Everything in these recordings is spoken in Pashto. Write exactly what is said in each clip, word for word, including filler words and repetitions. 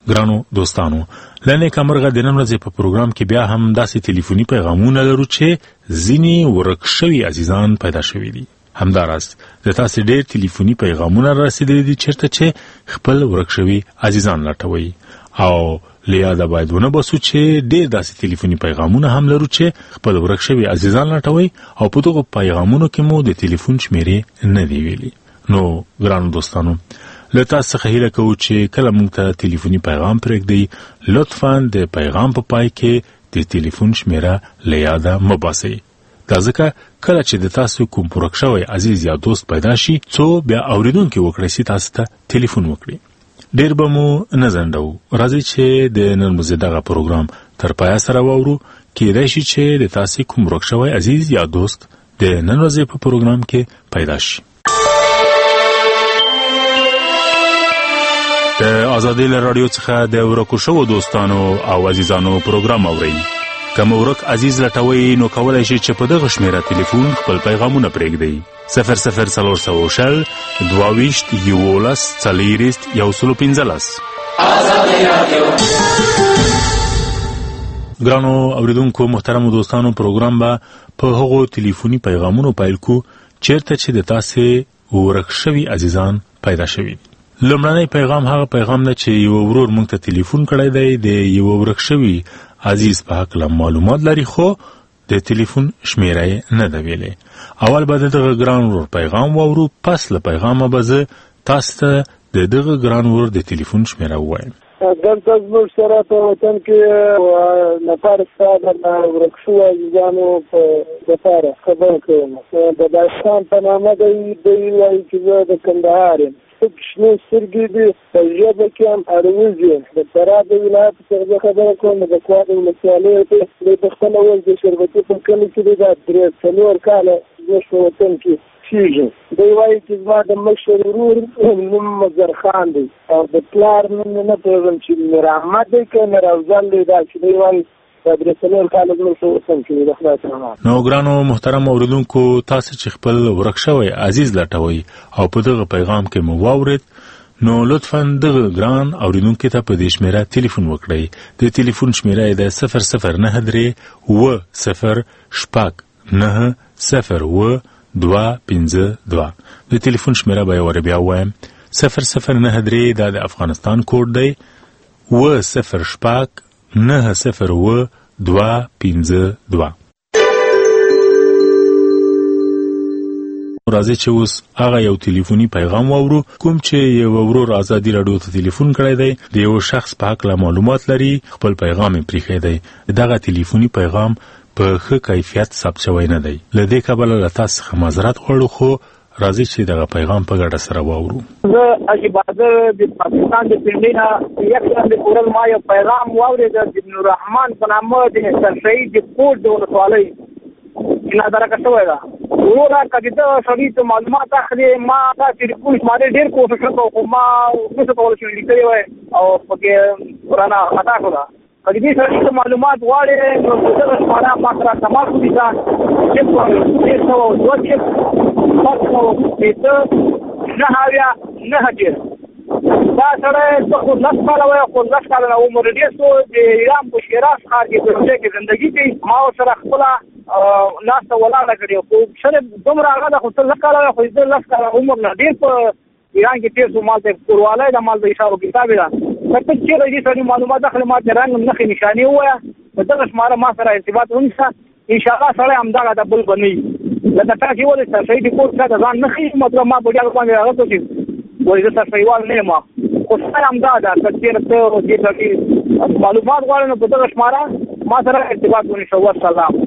ګرانو دوستانو، لنې کمرغه د نن ورځې په پروګرام کې بیا هم داسې ټلیفوني پیغامونه لرو چې ځینې ورک شوي عزیزان پیدا شوي دي. همداراز د تاسې ډېر ټلیفوني پیغامونه رسیدلي دي چېرته چې خپل ورک شوي عزیزان لټوي، او له یاده باید ونه باسو چې ډېر داسې ټلیفوني پیغامونه هم لرو چې خپل ورک شوي عزیزان لټوي، او په دغو پیغامونو کې مو د ټلیفون شمیرې نه دی ویلي. نو ګرانو دوستانو، له تاسو څخه هیله کوو چې کله موږ ته ټلیفوني پیغام پرېږدئ، لطفاً د پیغام په پای کې د ټلیفون شمیره له یاده مه باسئ. دا ځکه کله چې د تاسو کوم ورک شوی عزیز یا دوست پیدا شي، څو بیا اورېدونکي وکړئ چې تاسو ته ټلیفون وکړي. ډېر به مو نه ځنډوو، راځئ چې د نن ورځې دغه پروګرام تر پایه سره واورو. کېدای شي چې د تاسو کوم ورک شوی عزیز یا دوست د نن ورځې په پروګرام کې پیدا شي. د آزادۍ له راډیو څخه د ورکو شوو دوستانو او عزیزانو پروګرام اورئ. که مو ورک عزیز لټوئ نو کولی شئ چې په دغه شمیره ټلیفون خپل پیغامونه پرېږدئ: صفر صفر څلور سوه شل دوه ویشت یولس څلېرویشت یو سل پنځلس. آزادۍ راډیو. ګرانو اورېدونکو محترمو دوستانو، پروګرام به په هغو ټلیفوني پیغامونو پیل کو چېرته چې د تاسې ورک شوي عزیزان پیدا شوي. لومړنی پیغام هغه پیغام ده چې یو ورور موږ ته ټلیفون کړی دی، د یو ورک شوي عزیز په هکله معلومات لري، خو د ټلیفون شمیره یې نه ده ویلې. اول به د دغه ګران ورور پیغام واورو، پس له پیغامه به زه تاسو ته د دغه ګران ورور د ټلیفون شمیره ووایم. دلته زموږ سره په وطن کې نفر ستا د ورک شوو عزیزانو په دپاره خبره کوم. د داستان په نامه دی، دوی وایي چې زه د کندهار یم. شنو سترګې دي، په ژبه کې هم اروزي. د فراه د ولایت څخه زه خبره کوم، د کوه د ولسوالۍ دی. د خپله ول د شربتي په کلي کې دی، دا درې څلور کاله زموږ په وطن کې کېږي. دوی وایي چې زما د مشر ورور نوم مظهر خان دی، او د پلار نوم نه پوهېږم چې میر احمد دی که میر افضل دی. دا چې دوی وایي نو ګرانو محترم اوریدونکو، تاسو چې خپل ورک شوی عزیز لټوئ او په دغه پیغام کې مو واورید، نو لطفاً دغه ګران اوریدونکي ته په دې شمیره ټلیفون وکړئ. د ټلیفون شمیره یې ده صفر صفر نهه درې اوه صفر شپږ نهه صفر اوه دوه پنځه دوه. د ټلیفون شمیره به یې ور بیا ووایم: صفر صفر نهه درې، دا د افغانستان کوډ دی، اوه صفر شپږ نهه صفر اوه دوه پنځه دوه. راځي چې اوس هغه یو ټلیفوني پیغام واورو کوم چې یو ورور آزادي راډیو ته ټلیفون کړی دی، د یو شخص په هکله معلومات لري، خپل پیغام یې پرېښی دی. دغه ټلیفوني پیغام په ښه کیفیت ثبت شوی نه دی. له دې کبله له تاسو څخه معذرت غواړو، خو راځي چې دغه پیغام په ګډه سره واورو. زه حاجي بهادر د پاکستان د پنډۍ نه یک لاندې کورل ما یو پیغام واورېد د ابن الرحمن په نامه د سرشهید د کوټ د ولسوالۍ چې نادرکه شوی ده. وروره که د دغه سړي ته معلومات اخلي، ما دا ټلیفون شمارې ډېر کوشش وکړو، خو ما نشو کولی چې لیکلي وای او پکې رانه خطا شوله. که د دې سړي ته معلومات غواړې نو د دغه شماره ما سره تماس ولیکه: صفر درې سوه دوه شپږ شپږ سوه شپېته نهه اویا نهه دېرش. دا سړی څه خو لس کاله وی، خو لس کاله نه عمر ډېر شو، د ایران په شیراز ښار کې په روسیې کې زندګي کوي. ما ورسره خپله لاسته ولاړه کړې، خو ښه دومره هغه ده، خو څه لس کاله وی، خو د لس کاله عمر نه ډېر په ایران کې تېر شو. مالته کوروالی ده، مالته اشارو کتاب ده. که ته چېرې دې سړي معلومات اخلي، ما ته رنګ نښې نښانې ووایه، په دغه شماره ما سره ارتباط ونیسه. انشاءالله سړی همدغه ده، بل به نه وي. لکه تا چې ولې سرشهید کوټ تا ته ځان نه ښیي، مطلب ما په ډېر باندې هغه کړو چې وایي زه سرشهیوال نه یم، خو سړی همدا ده. که چېرې ته دې سړي معلومات غواړې نو په دغه شماره ما سره ارتباط ونیسه. والسلام.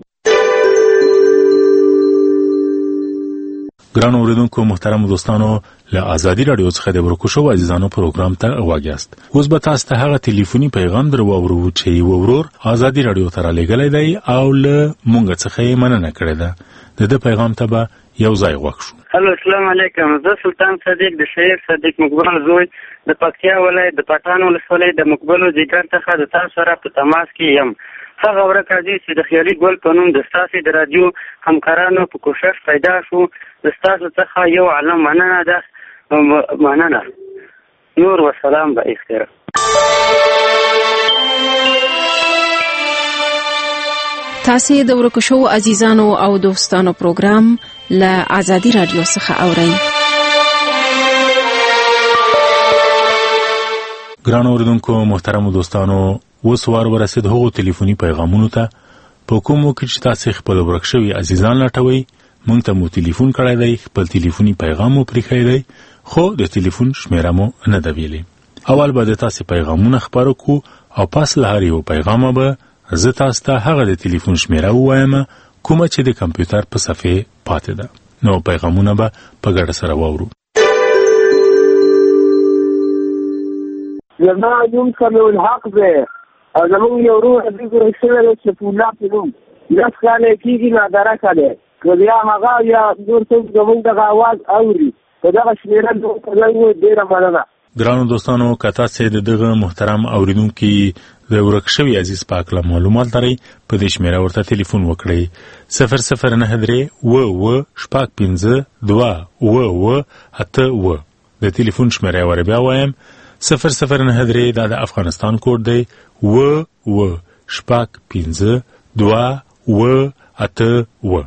ګرانو اوریدونکو محترم دوستانو، له آزادي راډیو څخه د ورکو شوو عزیزانو پروګرام ته غوږ یاست. اوس به تاسو ته هغه ټلیفوني پیغام در واورو چې یو ورور آزادي راډیو ته رالیږلی دی او له موږ څخه یې مننه کړې ده. د ده پیغام ته به یو ځای غوږ شو. هلو، السلام علیکم. زه سلطان صدیق د شهیر صدیق مقبل زوی د پکتیا ولایت د پټان ولسوالۍ د مقبلو ځیګر څخه د تاسو سره په تماس کې یم. هغه ورک عزیز چې د خیالي ګل په نوم د ستاسې د راډیو همکارانو په کوشش پیدا شو، د ستاسو څخه یو عالم مننه ده. مننه. نور و سلام به اختیار. تاسې د ورکو شو عزیزانو او دوستانو پروګرام له آزادي رادیو څخه اورئ. ګران اوریدونکو محترم دوستانو، اوس وار ورسید هغو ټلیفوني پیغامونو ته په کومو کې چې تاسې خپل ورک شوي عزیزان لټوئ. موږ ته مو ټلیفون کړی دی، خپل ټلیفوني پیغام مو پرېښی دی، خو د ټلیفون شمیره مو نه ده ویلې. اول به د تاسې پیغامونه خپاره کړو او پس له هر یو پیغامه به زه تاسو ته هغه د ټلیفون شمیره ووایم کومه چې د کمپیوټر په صفحې پاتې ده. نو پیغامونه به په ګډه سره واورو. زما نوم سمیع الحق دی او زمونږ یو روح حبیب رسول الله شفیع الله په نوم لس کاله کېږي نادرکه دی. که بیا هغه یا نور څوک زمونږ دغه اواز اوري په دغه شمېره درته ووایي ډېره مننه. ګرانو دوستانو، که تاسې د دغه محترم اوریدونکي د ورک شوي عزیز په هکله معلومات لرئ، په دې شمېره ورته ټلیفون وکړئ. صفر صفر نهه درې اوه اوه شپږ پنځه دوه اوه اوه اته اوه. د ټلیفون شمېره یې ور بیا وایم، صفر صفر نهه درې، دا د افغانستان کوډ دی، اوه اوه شپږ پنځه دوه اوه اته اوه.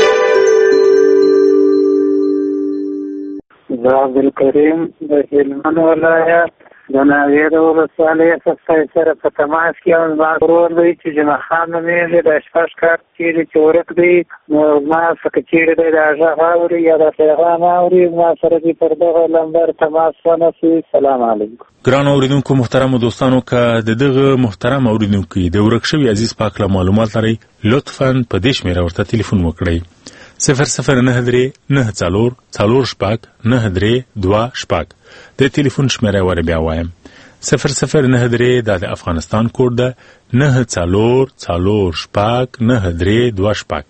زه عبدالکریم د هلمند ولایت د ناوې د ولسوالۍ څخه سره په تماس کې یم. زما ورور دی چې جمعه خان نومېږي، د شپږ کال چېرې چې ورک دی، نو زما څخه چېرې دی دا غږ اوري یا دا پیغام اوري، زما سره دې پر دغه لمبر تماس ونیسي. سلام علیکم. ګرانو اوریدونکو محترمو دوستانو، که د دغه محترم اوریدونکي د ورک شوي عزیز په هکله معلومات لرئ، لطفا په دې شمېره ورته ټلیفون وکړئ. صفر صفر نهه درې نهه څلور څلور شپږ نهه درې دوه شپږ. د ټلیفون شمېره ور بیا وایم، صفر صفر نهه درې، دا د افغانستان کوډ ده، نهه څلور څلور شپږ نهه درې دوه شپږ.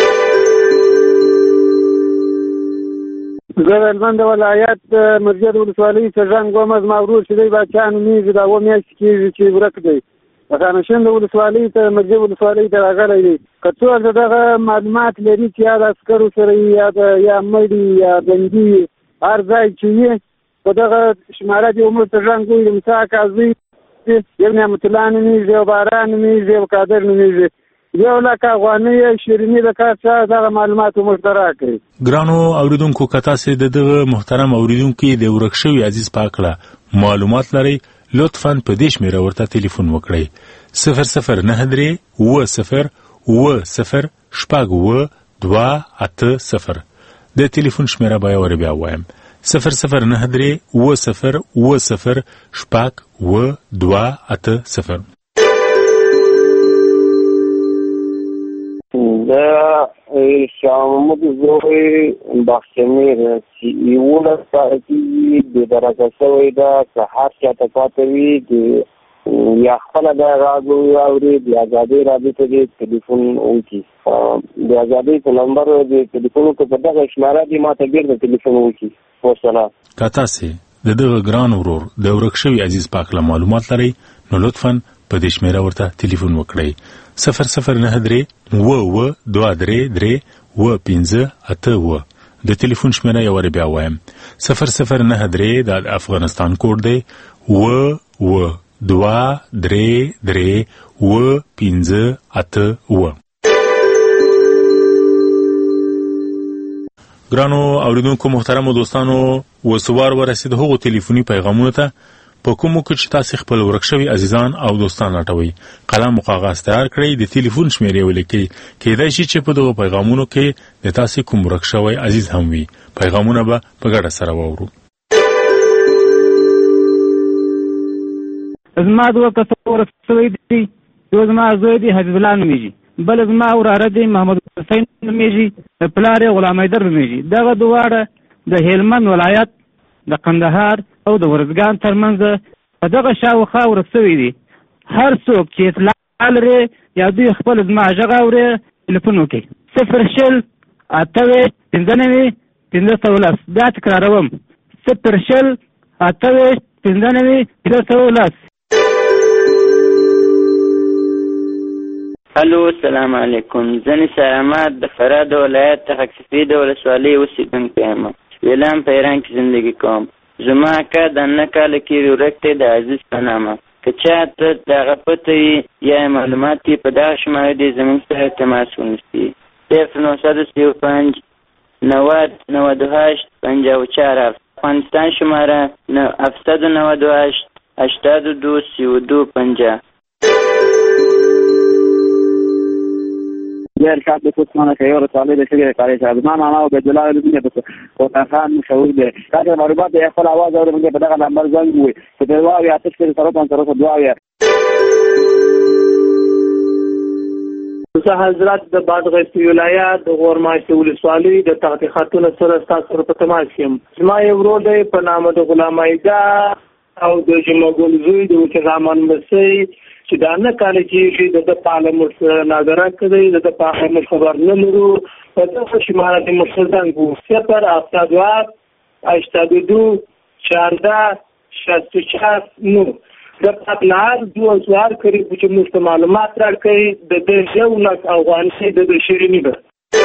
زه د هلمند ولایت مرجد ولسوالۍ سرجان ګومز ماورور چې دی باچا نومېږي، دا اووه میاشتې کېږي چې ورک دی. خانشند ولسوالۍ ته مرجد ولسوالۍ ته راغلی دی. که څوک د دغه معلومات لري چې یا د عسکرو سره یا د یا مړي یا بندي هر ځای چې وي، په دغه شماره دې عمر سرجان ګوي، د موسی کاظمي، یو نعمت الله نومېږي، یو باران نومېږي، یو قادر نومېږي، یو لکه افغانۍ شیریني د کار څخه دغه معلومات موږ ته راکړي. ګرانو اوریدونکو، که تاسې د دغه محترم اوریدونکي د ورک شوي عزیز په هکله معلومات لرئ، لطفا په دې شمېره ورته ټلیفون وکړئ. صفر صفر نهه درې اوه صفر اوه صفر شپږ اوه دوه اته صفر. د ټلیفون شمېره به یې ور بیا وایم، صفر صفر نهه درې اوه صفر اوه صفر شپږ اوه دوه اته صفر. دا شاه محمود زوی بخشمیر چې یولس کاله کېږي بېدرکه شوی ده، که هر چاته پاته وي یا خپله دا غږ واوري، د ازادۍ راډیو ته دې ټلیفون وکړي. د ازادۍ په نمبر د ټلیفون وکړي، په دغه اشماره دې ما ته بېرته ټلیفون وکړي. وسلام. که تاسې د دغه ګران ورور د ورک شوي عزیز په هکله معلومات لرئ، نو لطفا په دې شمېره ورته ټلیفون وکړئ. صفر صفر نهه درې اوه اوه دوه درې درې اوه پنځه اته اوه. د ټلیفون شمېره یې ور بیا وایم، صفر صفر نهه درې، دا د افغانستان کوډ دی، اوه اوه دوه درې درې اوه پنځه اته اوه. ګرانو اوریدونکو محترمو دوستانو، اوس وار ورسید هغو ټلیفوني پیغامونو ته په کومو کې چې تاسې خپل ورک شوي عزیزان او دوستان لټوئ. قلم او کاغذ تیار کړئ، د ټلیفون شمېرې ولیکئ. کېدای شي چې په دغو پیغامونو کې د تاسې کوم ورک شوی عزیز هم وي. پیغامونه به په ګډه سره واورو. زما دوه کسه ورک شوی دی، یو زما زوی دی حبیب الله نومېږي، بل زما وراره دی محمد حسین نومېږي، پلار یې غلام حیدر نومېږي. دغه دواړه د هلمند ولایت د قندهار او د ورزګان ترمنځ په دغه شاوخوا ورک شوي دي. هر څوک چې اطلاع لري یا دوی خپل زما غږ اوري، ټلیفون وکړي. صفر شل اته ویشت پنځه نوي پنځه سوه لس. دا تکراروم، صفر شل اته ویشت پنځه نوي پنځه سوه لس. الو، السلام علیکم. زه نثار احمد د فراه د ولایت څخه کسفي د ولسوالۍ اوسېدونکی یم. ویلام په ایران کې زندگی کوم. زما اکا د نهه کاله کې ورک دی، د عزیز په نامه. که چاته د هغه پته وي یا معلومات یې په دغه شماره دې زموږ سره تماس ونیسي. صفر نه سی و پنج نود نود و هشت پنجاه و چهار. افغانستان شماره هفتصد و نود و هشت هشتاد و دو سی و دو پنجاه. زه ارشاد د کوڅمانه کې یو رسالې د شګې کاري چې زما معنا او عبد الله دې په کوټه خان مشهور دی. دا د معلومات د خپل आवाज اورم په دغه نمبر زنګ وي چې د واو یا تاسو سره سره سره دعا وي. زه حضرت د بادغیس ولایت د غورماشت ولسوالۍ د تحت خاتون سره تاسو په تماس یم. زما یو ورور دی په نامه د غلام ایدا او د جمعګل زوی د وکرمان مسیح چې دا نه کال کېږي د پارلمان سره ناظره کوي د پارلمان خبر نه لرو په دغه شماره د مشرزنګ وو صفر هفتاد و هفت هشتاد و دو چهارده شصت و چهار نو د پاکنار دو سوار کړي چې موږ معلومات راکړي د دې یو لک افغانۍ د شیرینی ده.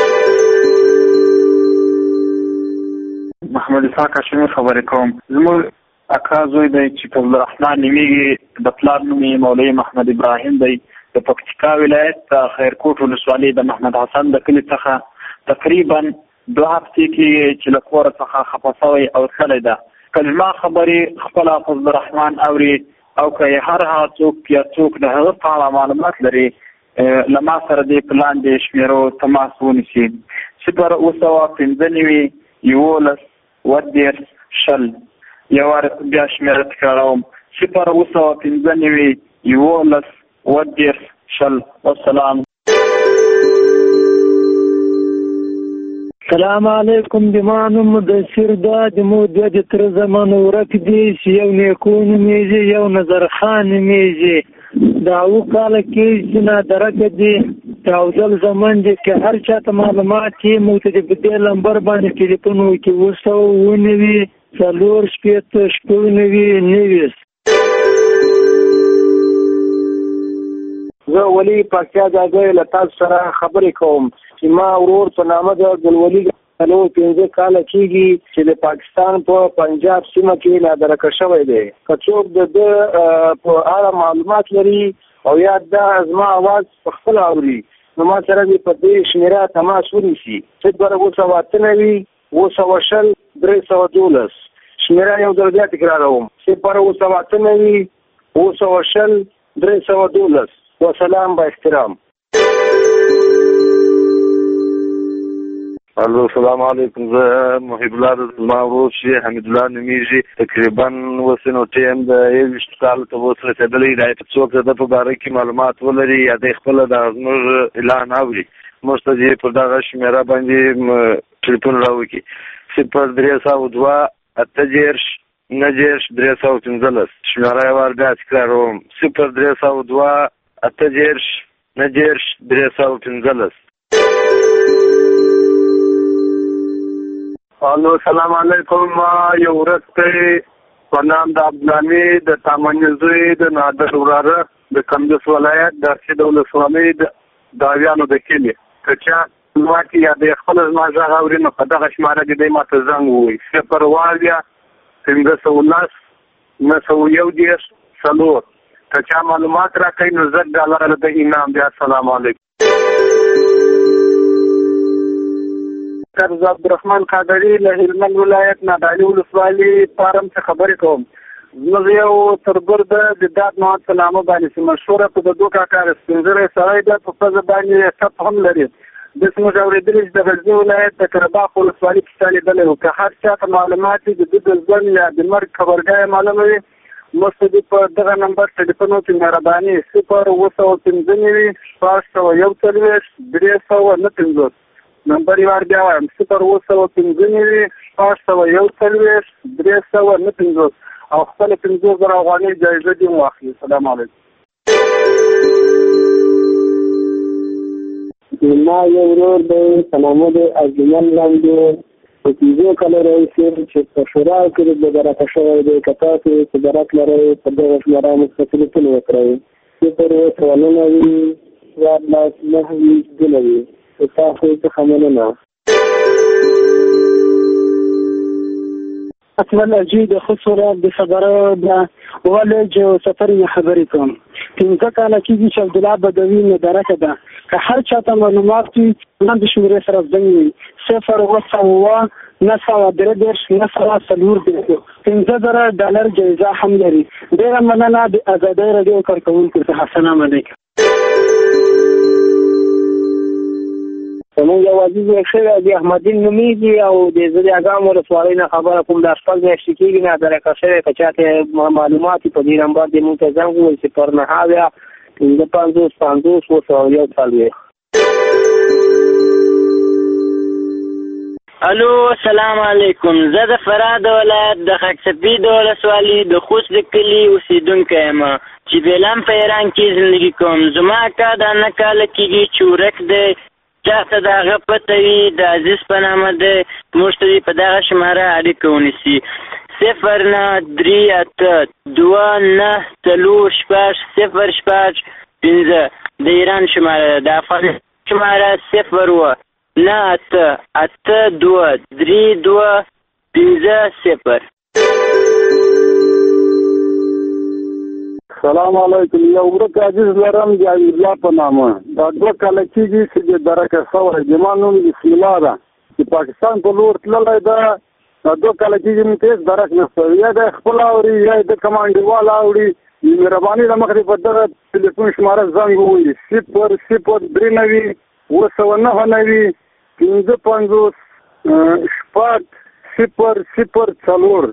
محمد اسحاق هاشمي خبرې کوم. زموږ اکا زوی دی چې فضل الرحمن نومیږي، د پلار نوم یې مولوي محمد ابراهیم دی، د پکتیکا ولایت د خیرکوټ ولسوالۍ د محمد حسن د کلي څخه تقریبا دوه هفتې کېږي چې له کوره څخه خفه شوی او تللی ده. که زما خبرې خپله فضل الرحمن اوري او که هر هغه څوک یا څوک د هغه په اړه معلومات لري له ما سره دې په لاندې شمېرو تماس ونیسي. صفر اوه سوه پنځه نوي یولس اووه دېرش شل. یو وار بیا شمېره تکراروم. صفر اوه سوه پنځه نوي یولس اووه دېرش شل. والسلام. سلام علیکم. د ما نوم مدثر ده، د مو دوه د تر زمان ورک دي چې یو نیکو نومیږي یو نظر خان نومیږي. د اوه کاله کې چې نادرکه دي تعودل زمان دي که هر چا ته معلومات یې موږ ته د دې لمبر باندې ټلیفون وکړي اوه سوه اوه نوي څلور شپېته شپږ نوي نوي. زه ولي پاکستیا ځای له تاسو سره خبرې کوم چې ما ورور په نامه د ګلولي څلور پنځه کاله کېږي چې د پاکستان په پنجاب سیمه کې نادرکه شوی دی. که څوک د ده په اړه معلومات لري او یا دا زما اواز په خپل اوري نو ما سره دې په دې شمېره تماس ونیسي. صفر اوه سوه اته نوي اوه سوه شل درې سوه دولس. شمېره یو ځل بیا تکراروم. صفر اوه سوه اته نوي اوه سوه شل درې سوه دولس. وسلام با احترام. الو السلام علیکم. زه محب الله د زما ورور چې حمید الله نومیږي تقریبا اوس نو ټیم د یوویشت کالو ته اوس رسېدلی دی. څوک د ده په باره کې معلومات ولري یا دی خپله د زموږ اعلان اوري موږ ته دې پر دغه شمېره باندې ټلیفون راوکړي. صفر درې سوه دوه اته دېرش نهه دېرش درې سوه پنځلس. شمېره یې وار بیا تکراروم. صفر درې سوه دوه اته دېرش نهه دېرش درې سوه پنځلس. الو السلام علیکم. یو ورځ دی په نام د عبدالامي د تامني زوی د نادر وراره د کندز ولایت د ارشد ولسوالۍ د داویانو د کلي. که چا ما کې یا د خپل زما غږ اوري نو په دغه شماره کې دی ما ته زنګ ووایي. صفر اووه پنځه سوه لس نهه سوه یو دېرش څلور. که چا معلومات راکوي نو زر ډالره د انعام دی. السلام علیکم. زه عبدالرحمن قادري له هلمند ولایت نادعلي ولسوالۍ فارم څخه خبرې کوم. زموږ یو تربور ده د داد مواد په نامه باندې چې مشهوره په د دوه کاکا سپین زری سړی ده، په پزه باندې ثبت هم لري. د زموږ اورېدلي چې د غزني ولایت د قرهباغ ولسوالۍ کې چا لیدلی وو. که هر چا ته معلومات د ده د ژوند یا د مرګ خبرګاه معلومه وي موږ ته دې په دغه نمبر ټلیفون وکړي. مهرباني صفر اوه سوه پنځه نوي شپږ سوه یو څلوېښت درې سوه نه پنځوس. نمبر یې وار بیا وایم. صفر اوه سوه پنځه نوي شپږ سوه یو څلوېښت درې سوه نه پنځوس او خپله پنځوس زره افغانۍ جایزه دې هم واخلي. السلام علیکم. ما یو ورور دی په نامه د ارجمن لاندې په پنځه کاله راهیسې چې په شورا کې بدرکه شوی دی. که تاسو چې درک لرئ په دغه شمېره موږ ته ټلیفون وکړئ. صفر اوه سوه نهه نوي څوارلس نهه ویشت دوه نوي. تاسو څخه مننه. اصلا اجي د خصوصا د خبره د ولج سفر نه خبرې کوم څنګه کله چې چې عبد الله بدوی نه درکه ده که هر چاته معلومات وي نن د شمیرې سره ځنګوي صفر وسوه نه سوه درې دېرش نه سوه څلور دېرش پنځه زره ډالر جایزه هم لري. ډېره مننه د ازادۍ راډیو کارکوونکو څخه. السلام علیکم. زمونږ یو عزیز شوی د احمدین نومیږي او د زریاګام ولسوالۍ نه خبره کوم د شپږ میاشتې کېږي نه درکه شوی که چاته معلومات په دې نمبر دې مونږ ته زنګ ووایي صفر نهه اویا پنځه پنځوس پنځوس اووه سوه یو څلوېښت. الو السلام علیکم. زه د فراه د ولایت د خاک سفید ولسوالۍ د خوست د کلي اوسېدونکی یم چې بیلم په ایران کې زندګي کوم. زما اکا دا نه کاله کېږي چې ورک دی، چاته د هغه پته وي د عزیز په نامه دی، موږ ته په دغه شماره اړیکه ونیسي صفر نه درې اته دوه نهه څلور شپږ صفر شپږ پنځه د ایران شماره ده. د افغانستان شماره صفر اووه نه اته اته دوه درې دوه پنځه صفر. سلام علیکم. یو ورک عزیز لرم د الله په نامه دا دوه کاله کېږي چې درکه شوی زما نوم بسم الله ده چې پاکستان په لور تللی ده. دا دوه کاله کېږي مې هېڅ درک نه شوی، یا د خپل اوري یا د کمانډیوال اوري. مهرباني له مخې په دغه تلیفون شماره زنګ ووایي صفر صفر درې نوي اووه سوه نهه نوي پنځه پنځوس شپږ صفر صفر څلور.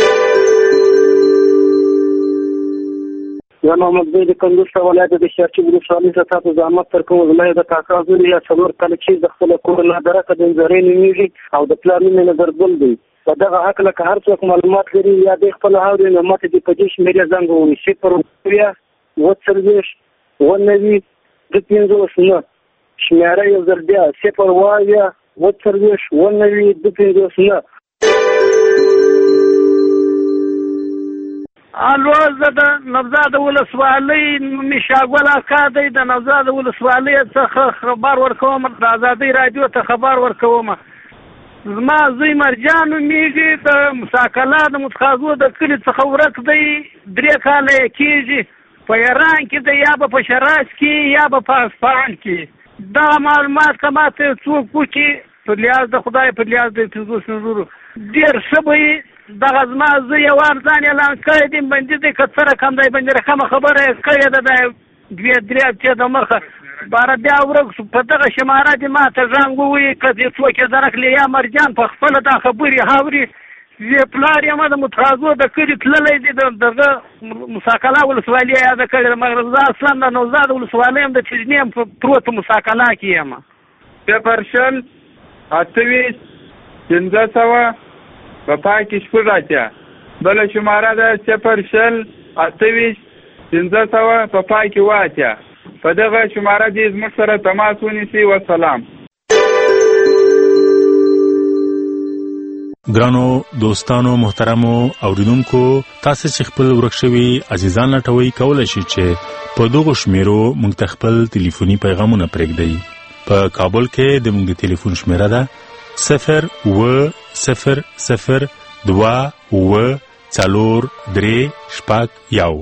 یا محمد زوی د کندوز ولایت د شارچي ولسوالۍ څخه تاسو زحمت ترکوم. زما د کاکا زوی یا څلور کاله چې د خپل کور نه درکه د نظرې نومیږي او د پلار نوم یې نظرګل دی. په دغه هکله که هر څوک معلومات لري یا د خپل اوري نو ماته دې په دې شمېرې زنګ ووایي صفر اویا اووه څلوېښت اووه نوي دوه پنځوس نه شمېره یو ځل بیا صفر اویا اووه څلوېښت اووه نوي دوه پنځوس نه. الو زه د نوزاد ولسوالۍ میشاګل اکا دی د نوزاد ولسوالۍ څخه خبر ورکوم، د ازادۍ راډیو ته خبر ورکوم. زما زوی مرجان نومیږي، د مساکله د متخاذو د کلي څخه ورک دی، درې کاله یې کېږي. په ایران کې دی، یا به په شراز کې یا به په اصفهان کې. دغه معلومات که ماته څوک وکړي په لیاز د خدای په لیاز د پنځوس نورو ډېر ښه به وي. دغه زما زه یو ارزان اعلان کړی دی، بندي دی که څه رقم دی بندي رقمه خبره یې کړې ده د دوې درې هفتې د مخه باره بیا ورک شو. په دغه شماره دې ما ته زنګ ووایي که دې څوک یې درکړي یا مرجان په خپله دا خبرې هاوري. زه پلار یم د مترازو د کلي تللی دی، د دغه مساکله ولسوالۍ یې یاده کړې ده، مګر زه اصلا د نوزاد ولسوالۍ یم د چجنې یم پروت مساکله کې یم. صفر شل اته ویشت پنځه سوه په پای کې شپږ اتیا. بله شماره ده صفر شل اته ویشت پنځه سوه په پای کې اووه اتیا. په دغه شماره دې زموږ سره تماس ونیسي. وسلام. ګرانو دوستانو محترمو اوریدونکو، تاسو چې خپل ورک شوي عزیزان لټوي کولای شئ چې په دغه شمیرو موږ ته خپل ټلیفوني پیغامونه پرېږدئ. په کابل کې د موږ د ټلیفون شمیره ده صفر اووه صفر صفر دوه اووه څلور درې شپږ یو.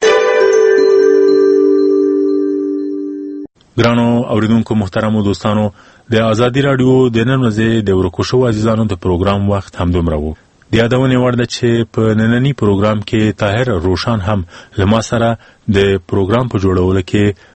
ګرانو اوریدونکو محترمو دوستانو، د ازادي راډیو د نن ورځې د ورکو شوو عزیزانو د پروګرام وخت همدومره و. د یادونې وړ ده چې په نننی پروګرام کې طاهر روشان هم له ما سره د پروګرام په جوړولو کې